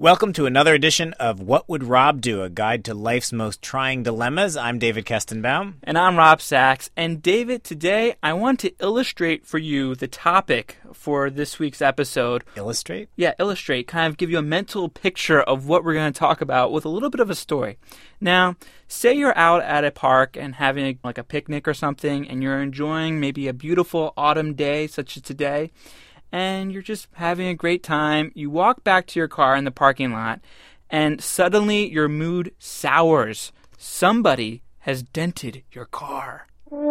Welcome to another edition of What Would Rob Do? A guide to life's most trying dilemmas. I'm David Kestenbaum. And I'm Rob Sachs. And David, today I want to illustrate for you the topic for this week's episode. Illustrate? Yeah, illustrate. Kind of give you a mental picture of what we're going to talk about with a little bit of a story. Now, say you're out at a park and having like a picnic or something, and you're enjoying maybe a beautiful autumn day such as today, and you're just having a great time. You walk back to your car in the parking lot, and suddenly your mood sours. Somebody has dented your car.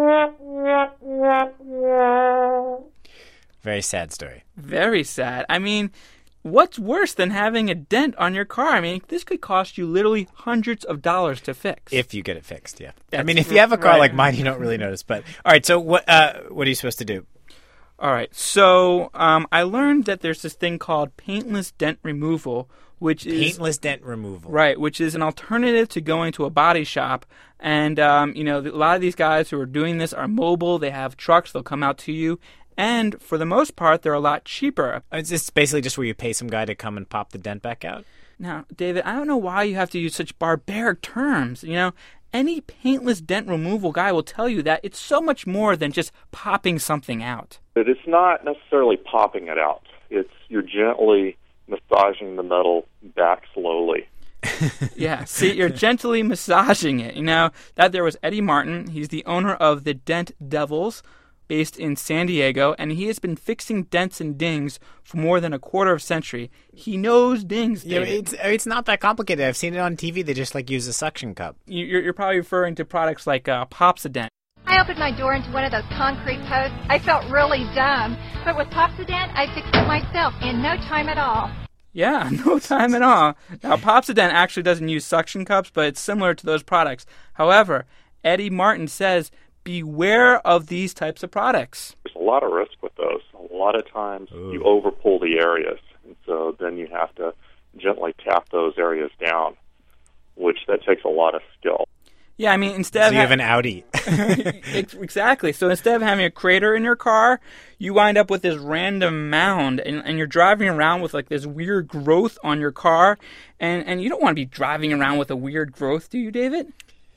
Very sad story. Very sad. I mean, what's worse than having a dent on your car? I mean, this could cost you literally hundreds of dollars to fix. If you get it fixed, yeah. I mean, if you have a car like mine, you don't really notice. But all right, so what are you supposed to do? All right, so I learned that there's this thing called paintless dent removal, which is... Paintless dent removal. Right, which is an alternative to going to a body shop. And, a lot of these guys who are doing this are mobile. They have trucks. They'll come out to you. And for the most part, they're a lot cheaper. It's just basically just where you pay some guy to come and pop the dent back out? Now, David, I don't know why you have to use such barbaric terms, Any paintless dent removal guy will tell you that it's so much more than just popping something out. But it's not necessarily popping it out. It's you're gently massaging the metal back slowly. Yeah, see, you're gently massaging it. That there was Eddie Martin. He's the owner of the Dent Devils, based in San Diego, and he has been fixing dents and dings for more than a quarter of a century. He knows dings, David. Yeah, it's not that complicated. I've seen it on TV. They just use a suction cup. You're probably referring to products like Popsodent. I opened my door into one of those concrete posts. I felt really dumb, but with Popsodent, I fixed it myself in no time at all. Yeah, no time at all. Now, Popsodent actually doesn't use suction cups, but it's similar to those products. However, Eddie Martin says, beware of these types of products. There's a lot of risk with those. A lot of times you overpull the areas, and so then you have to gently tap those areas down, which that takes a lot of skill. Yeah, I mean, instead of... you have an Audi. Exactly. So instead of having a crater in your car, you wind up with this random mound, and you're driving around with this weird growth on your car, and you don't want to be driving around with a weird growth, do you, David?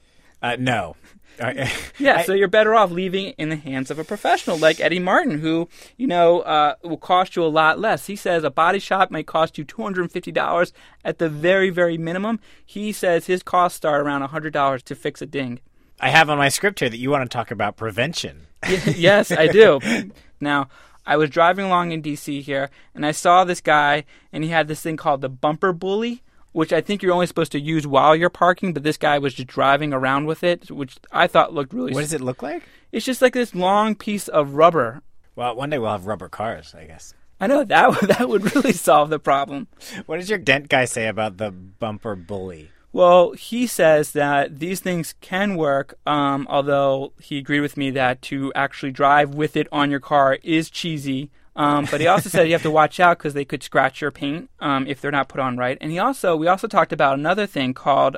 No. Yeah, so you're better off leaving it in the hands of a professional like Eddie Martin, who, will cost you a lot less. He says a body shop may cost you $250 at the very, very minimum. He says his costs start around $100 to fix a ding. I have on my script here that you want to talk about prevention. Yes, I do. Now, I was driving along in D.C. here, and I saw this guy, and he had this thing called the bumper bully, which I think you're only supposed to use while you're parking, but this guy was just driving around with it, which I thought looked really... What does it look like? It's just like this long piece of rubber. Well, one day we'll have rubber cars, I guess. I know, that would really solve the problem. What does your dent guy say about the bumper bully? Well, he says that these things can work, although he agreed with me that to actually drive with it on your car is cheesy. But he also said you have to watch out because they could scratch your paint if they're not put on right. And we also talked about another thing called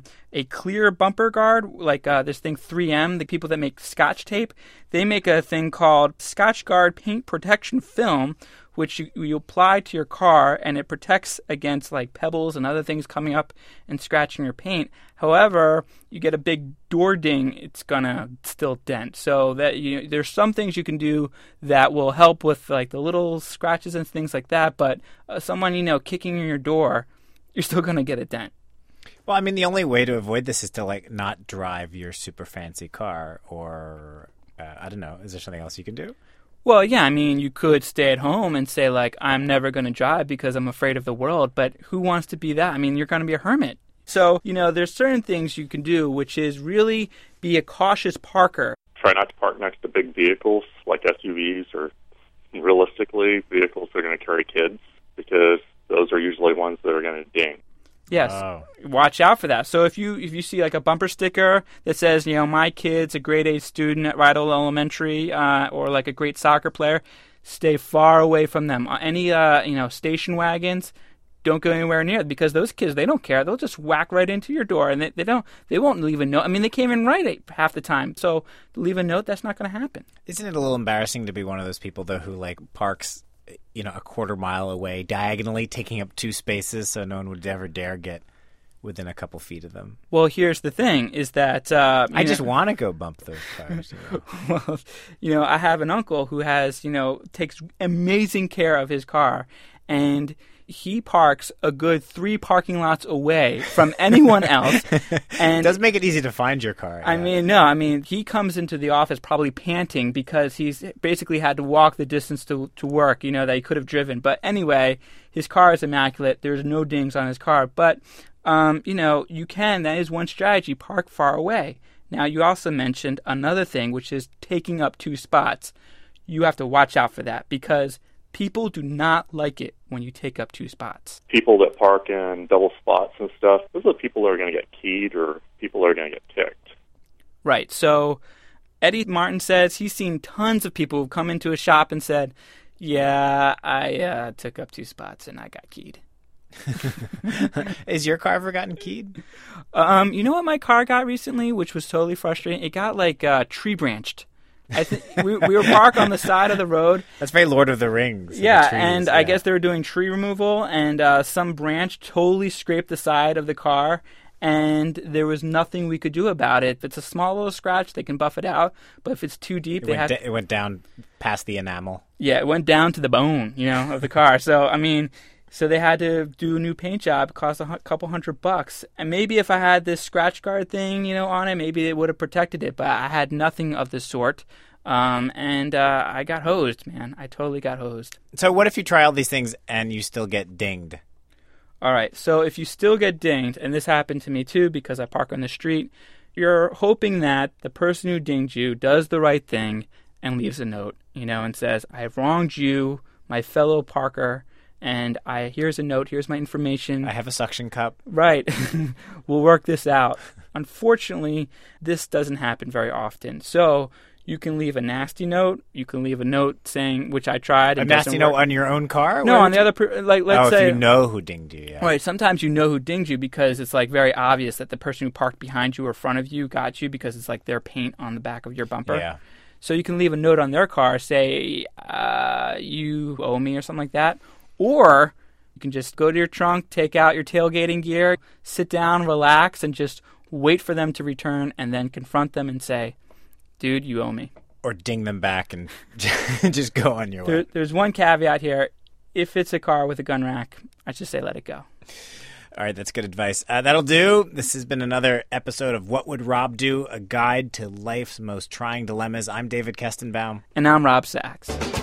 a clear bumper guard, like this thing 3M, the people that make Scotch tape. They make a thing called Scotch Guard Paint Protection Film, which you apply to your car, and it protects against pebbles and other things coming up and scratching your paint. However, you get a big door ding, it's gonna still dent. So that there's some things you can do that will help with the little scratches and things like that. But someone kicking in your door, you're still gonna get a dent. Well, I mean, the only way to avoid this is to not drive your super fancy car, or I don't know. Is there something else you can do? Well, yeah, I mean, you could stay at home and say, I'm never going to drive because I'm afraid of the world, but who wants to be that? I mean, you're going to be a hermit. So, there's certain things you can do, which is really be a cautious parker. Try not to park next to big vehicles like SUVs or, realistically, vehicles that are going to carry kids, because those are usually ones that are going to ding. Yes, Watch out for that. So if you see a bumper sticker that says, my kid's a grade A student at Rydell Elementary, or a great soccer player, stay far away from them. Any station wagons, don't go anywhere near it, because those kids, they don't care. They'll just whack right into your door, and they won't leave a note. I mean, they can't even write it half the time. So to leave a note, that's not going to happen. Isn't it a little embarrassing to be one of those people though who parks a quarter mile away, diagonally taking up 2 spaces, so no one would ever dare get within a couple feet of them. Well, here's the thing: is that I just want to go bump those cars. Well, I have an uncle who has, takes amazing care of his car, and he parks a good 3 parking lots away from anyone else. And it does make it easy to find your car. Yeah. He comes into the office probably panting because he's basically had to walk the distance to work, that he could have driven. But anyway, his car is immaculate. There's no dings on his car. But, that is one strategy, park far away. Now, you also mentioned another thing, which is taking up 2 spots. You have to watch out for that because people do not like it when you take up 2 spots. People that park in double spots and stuff, those are the people that are going to get keyed or people that are going to get ticked. Right. So Eddie Martin says he's seen tons of people who've come into a shop and said, yeah, I took up 2 spots and I got keyed. Is your car ever gotten keyed? You know what my car got recently, which was totally frustrating? It got tree branched. I think we were parked on the side of the road. That's very Lord of the Rings. Yeah, and I guess they were doing tree removal, and some branch totally scraped the side of the car, and there was nothing we could do about it. If it's a small little scratch, they can buff it out, but if it's too deep, it went down past the enamel. Yeah, it went down to the bone, of the car. So, so they had to do a new paint job. It cost a couple $100. And maybe if I had this scratch guard thing, on it, maybe it would have protected it. But I had nothing of the sort. And I got hosed, man. I totally got hosed. So what if you try all these things and you still get dinged? All right. So if you still get dinged, and this happened to me too because I park on the street, you're hoping that the person who dinged you does the right thing and leaves a note, and says, I have wronged you, my fellow parker, and here's a note, here's my information. I have a suction cup. Right. We'll work this out. Unfortunately, this doesn't happen very often. So you can leave a nasty note. You can leave a note saying, which I tried. A nasty note on your own car? No, on the other, let's say. if you know who dinged you, yeah. Right, sometimes you know who dinged you because it's very obvious that the person who parked behind you or front of you got you because it's their paint on the back of your bumper. Yeah. So you can leave a note on their car, say, you owe me or something like that. Or you can just go to your trunk, take out your tailgating gear, sit down, relax, and just wait for them to return and then confront them and say, dude, you owe me. Or ding them back and just go on your way. There's one caveat here. If it's a car with a gun rack, I just say let it go. All right, that's good advice. That'll do. This has been another episode of What Would Rob Do? A guide to life's most trying dilemmas. I'm David Kestenbaum. And I'm Rob Sachs.